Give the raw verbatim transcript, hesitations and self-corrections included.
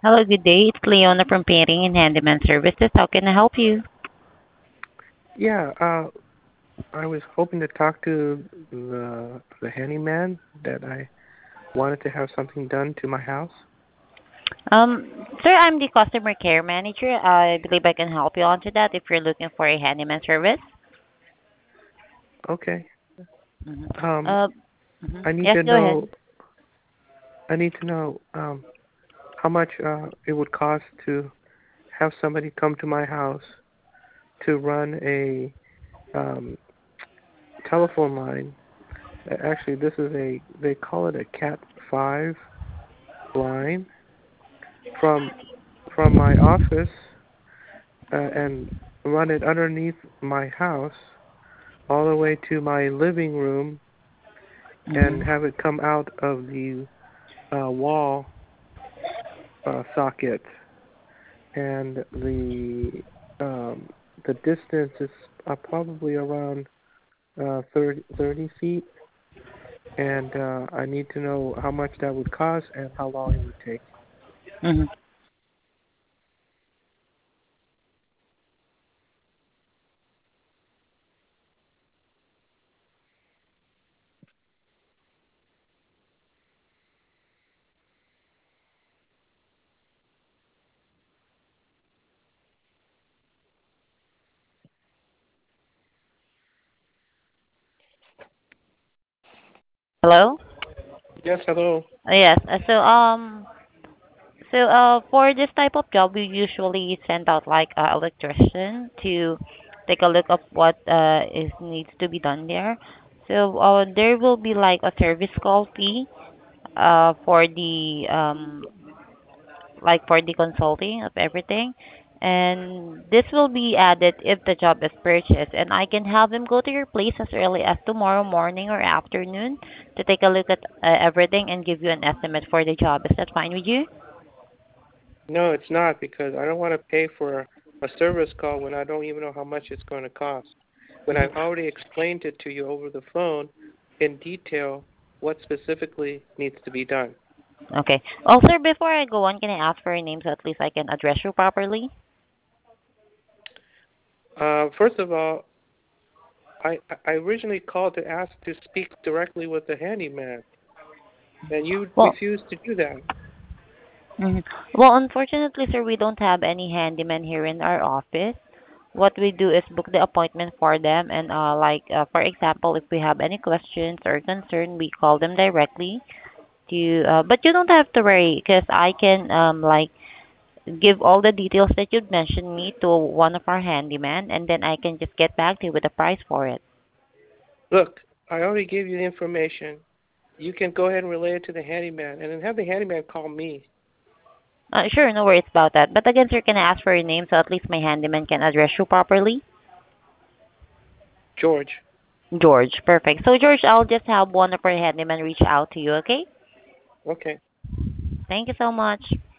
Hello, good day. It's Leona from Painting and Handyman Services. How can I help you? Yeah, uh, I was hoping to talk to the the handyman that I wanted to have something done to my house. Um, sir, I'm the customer care manager. I believe I can help you on to that if you're looking for a handyman service. Okay. Mm-hmm. Um, Uh, mhm. I need Yes, to go ahead. know. I need to know um how much uh it would cost to have somebody come to my house to run a um telephone line. Uh, Actually, this is a they call it a Cat five line from from my office uh, and run it underneath my house all the way to my living room and Mm-hmm. have it come out of the uh, wall uh, socket. And the um, the distance is uh, probably around uh, thirty, thirty feet. And uh, I need to know how much that would cost and how long it would take. Mm-hmm. Hello? Yes, hello. Uh, yes. Uh, so, um, so, uh, for this type of job, we usually send out like a electrician to take a look of what uh is needs to be done there. So, uh, there will be like a service call fee uh for the um like for the consulting of everything. And this will be added if the job is purchased. And I can have them go to your place as early as tomorrow morning or afternoon to take a look at uh, everything and give you an estimate for the job. Is that fine with you? No, it's not because I don't want to pay for a service call when I don't even know how much it's going to cost. When I've Mhm. already explained it to you over the phone in detail what specifically needs to be done. Okay. Also, before I go on, can I ask for your name so at least I can address you properly? Uh, first of all, I, I originally called to ask to speak directly with the handyman, and you Well, refused to do that. mhm. Well, unfortunately, sir, we don't have any handyman here in our office. What we do is book the appointment for them, and uh like uh, for example, if we have any questions or concern, we call them directly to uh but you don't have to worry because I can um like give all the details that you'd mentioned me to one of our handyman, and then I can just get back to you with the price for it. Look, I already gave you the information. You can go ahead and relay it to the handyman, and then have the handyman call me, Uh, sure, no worries about that. But again, sir, can I ask for your name so at least my handyman can address you properly? George. George, perfect. So George, I'll just have one of our handyman reach out to you, okay? Okay. Thank you so much.